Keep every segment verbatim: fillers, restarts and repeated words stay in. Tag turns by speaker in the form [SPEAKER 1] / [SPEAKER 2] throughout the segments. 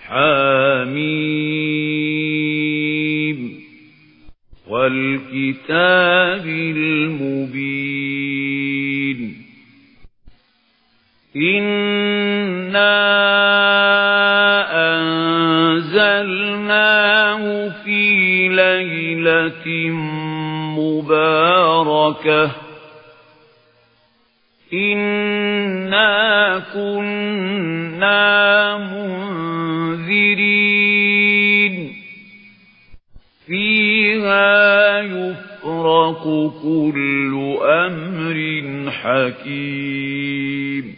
[SPEAKER 1] حميم والكتاب المبين إنا أنزلناه في ليلة مباركة إنا كنا منذرين فيها يفرق كل أمر حكيم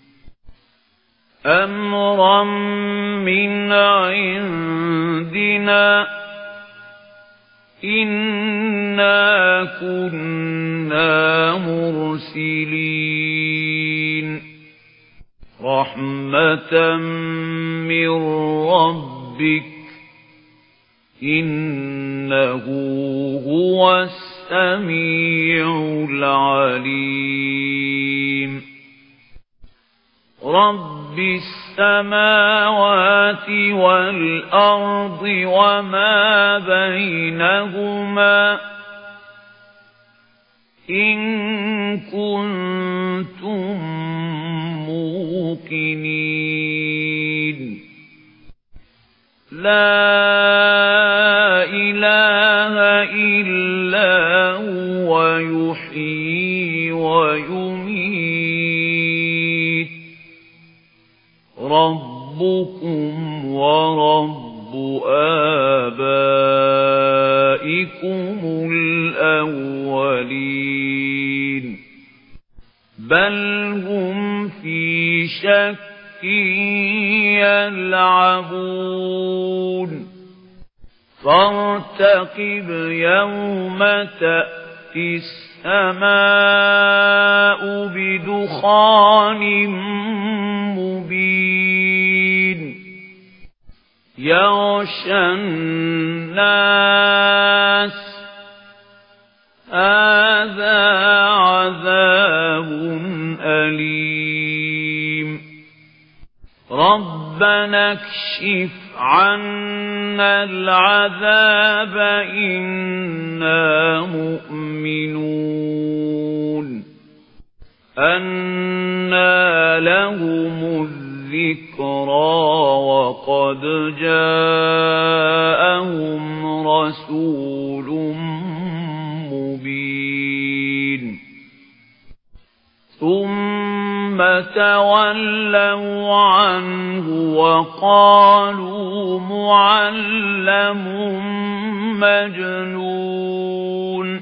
[SPEAKER 1] أمرا من عندنا إنا كنا مرسلين رحمة من ربك إنه هو السميع العليم رب السماوات والأرض وما بينهما إن كنتم موقنين لا إله إلا هو يحيي ويميت ربكم ورب آبائكم الأولين بل هم في شك يلعبون فارتقب يوم تأتي السماء بدخان مبين يغشى الناس هذا عذاب أليم ربنا اكشف عنا العذاب إنا مؤمنون أنى لهم الذكرى وقد جاءهم رسول مبين ثم تولوا عنه وقالوا معلم مجنون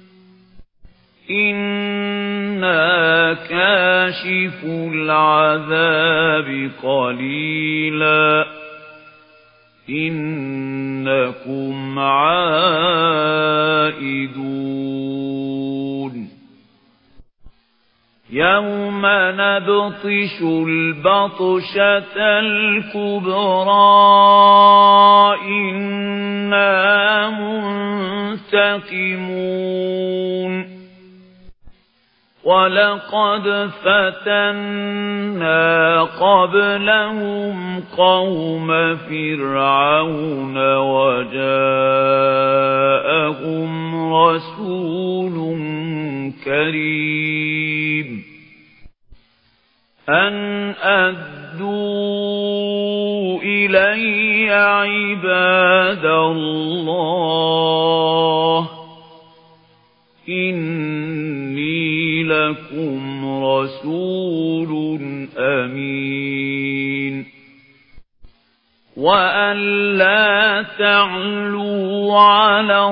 [SPEAKER 1] إنا كاشف العذاب قليلا إنكم عائدون يوم نبطش البطشة الكبرى إنا منتقمون ولقد فتنا قبلهم قوم فرعون وجاءهم رسول كريم أن أدوا إلي عباد الله إني لكم رسول أمين وأن لا تعلوا على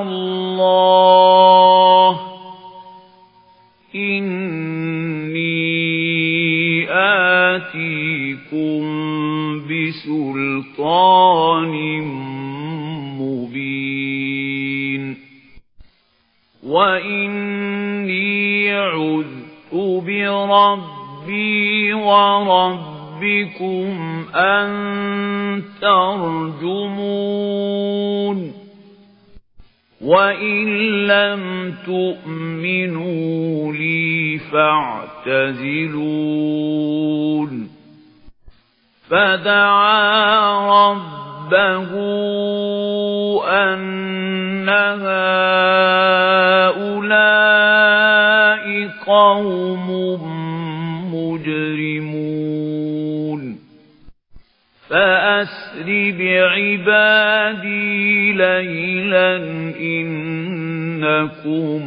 [SPEAKER 1] الله إني آتيكم بسلطان مبين وإني عذت بربي وربكم أن ترجمون وإن لم تؤمنوا لي فاعتزلون فدعا رَبَّهُ أَنَّ هَؤُلَاءِ قَوْمٌ مُجْرِمُونَ فَأَسْرِ بِعِبَادِي لَيْلًا إِنَّكُمْ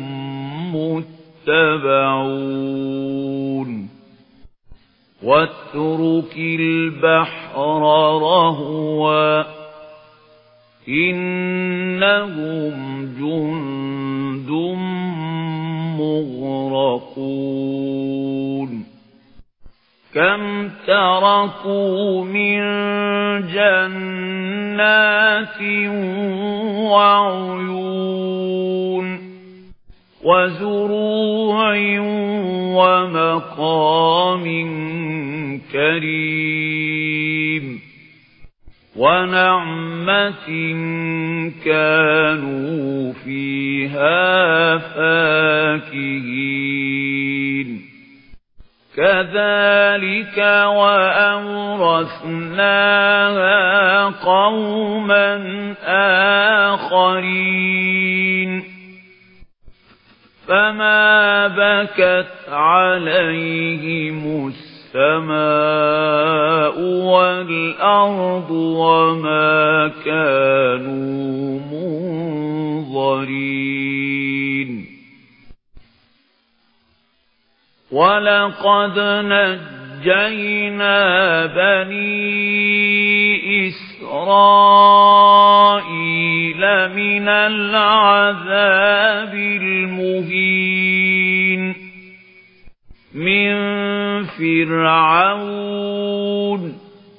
[SPEAKER 1] مُتَّبَعُونَ وَاتْرُكِ الْبَحْرَ رَهْوًا إِنَّهُمْ جُندٌ مُغْرَقُونَ كَمْ تَرَكُوا مِنْ جَنَّاتٍ وَعُيُونٍ وَزُرُوعٍ وَمَقَامٍ كَرِيمٍ وَنَعْمَةٍ كَانُوا فِيهَا فَاكِهِينَ كَذَلِكَ وَأَوْرَثْنَاهَا قَوْمًا آخَرِينَ فَمَا بَكَتْ عَلَيْهِمُ السَّمَاءُ وَالْأَرْضُ وَمَا كَانُوا مُنظَرِينَ وَلَقَدْ نَجَّيْنَا بَنِي إِسْرَائِيلَ مِنَ الْعَذَابِ الْمُهِينِ مِنْ فِرْعَوْنَ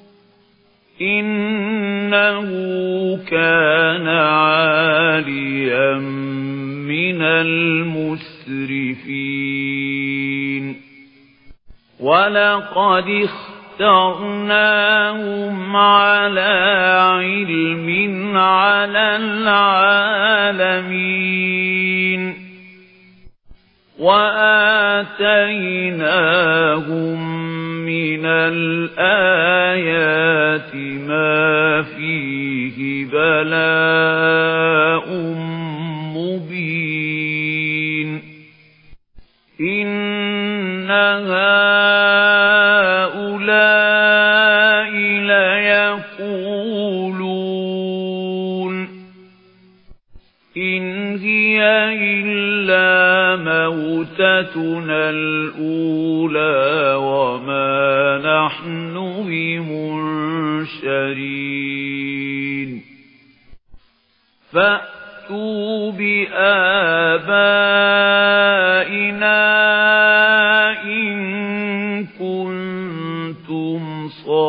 [SPEAKER 1] إِنَّهُ كَانَ عَالِيًا مِنَ الْمُسْرِفِينَ وَلَقَدِ اخْتَرْنَاهُمْ عَلَى عِلْمٍ عَلَى الْعَالَمِينَ وَآتَيْنَاهُمْ مِنَ الْآيَاتِ مَا فِيهِ بَلَاءٌ مُبِينٌ إِنَّ هَؤُلَاءِ لَيَقُولُونَ إِنْ هِيَ إِلَّا مَوْتَتُنَا الْأُولَى وَمَا نَحْنُ بِمُنشَرِينَ فَأْتُوا بِآبَائِنَا إِن كُنتُمْ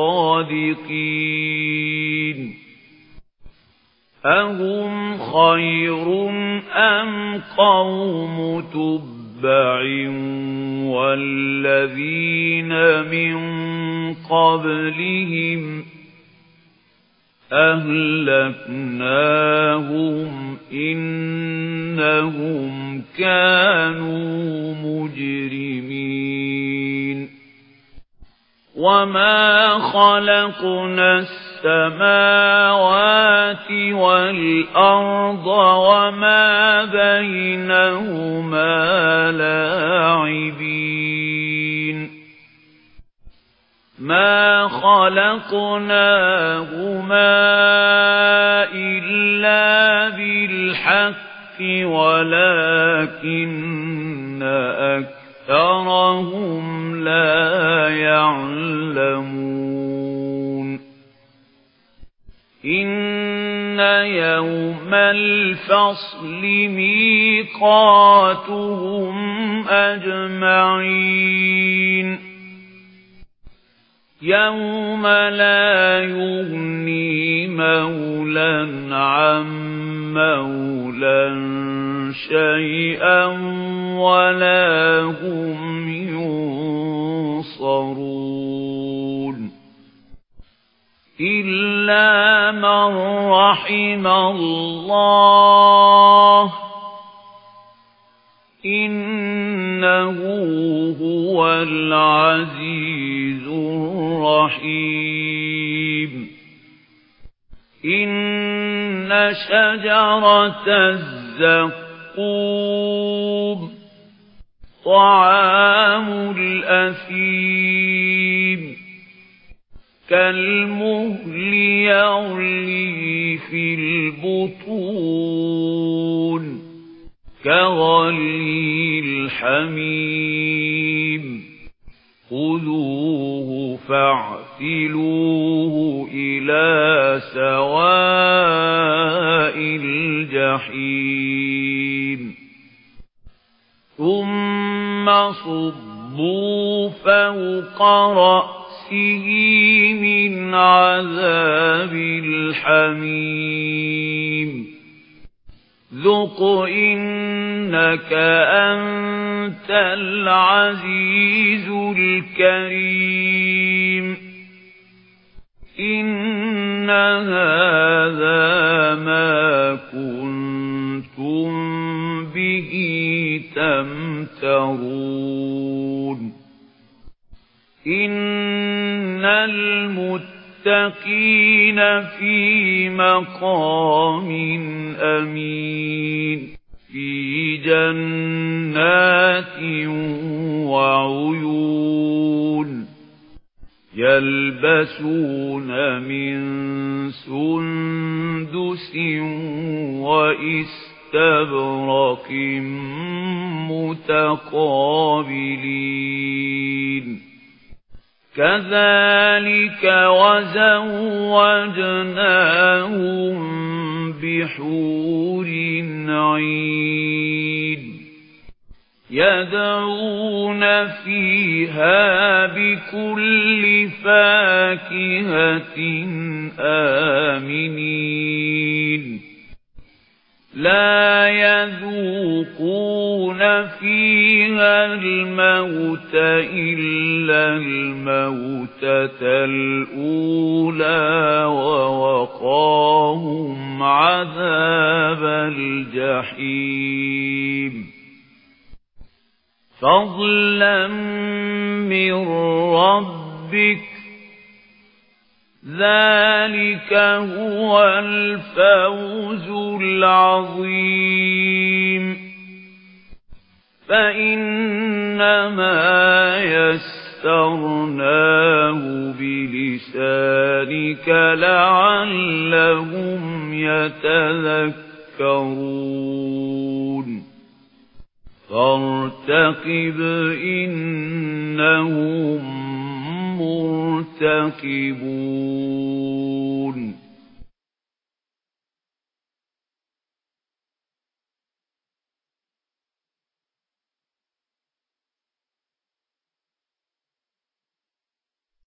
[SPEAKER 1] صَادِقِينَ أَهُمْ خَيْرٌ أَمْ قَوْمُ تُبَّعٍ وَالَّذِينَ مِنْ قَبْلِهِمْ أَهْلَكْنَاهُمْ إِنَّهُمْ كَانُوا مُجْرِمِينَ وَمَا خَلَقْنَا السَّمَاوَاتِ وَالْأَرْضَ وَمَا بَيْنَهُمَا لَاعِبِينَ مَا خَلَقْنَاهُمَا إِلَّا بِالْحَقِّ وَلَكِنَّ أَكْثَرَهُمْ لَا يَعْلَمُونَ إِنَّ يَوْمَ الْفَصْلِ مِيقَاتُهُمْ أَجْمَعِينَ يَوْمَ لَا يُغْنِي مَوْلًى عَن مَّوْلًى شَيْئًا وَلَا هُمْ يُنصَرُونَ إِلَّا مَن رَّحِمَ اللَّهُ إِنَّهُ هُوَ الْعَزِيزُ الرَّحِيمُ إن شجرة الزقوم طعام الأثيم كالمهل يغلي في البطون كغلي الحميم خذوه فاعتلوه إلى سواء الجحيم ثم صبوا فوق رأسه من عذاب الحميم ذق إنك أنت العزيز الكريم إن هذا ما كنتم به تمترون إن المتقين في مقام أمين في جنات وعيون يلبسون من سندس وإستبرق متقابلين كذلك وزوجناهم بحور عين يدعون فيها بكل فاكهة آمنين لا يذوقون فيها الموت إلا الموتة الأولى ووقاهم عذاب الجحيم فضلا من ربك ذلك هو الفوز العظيم فإنما يسرناه بلسانك لعلهم يتذكرون فارتقب إنهم مرتقبون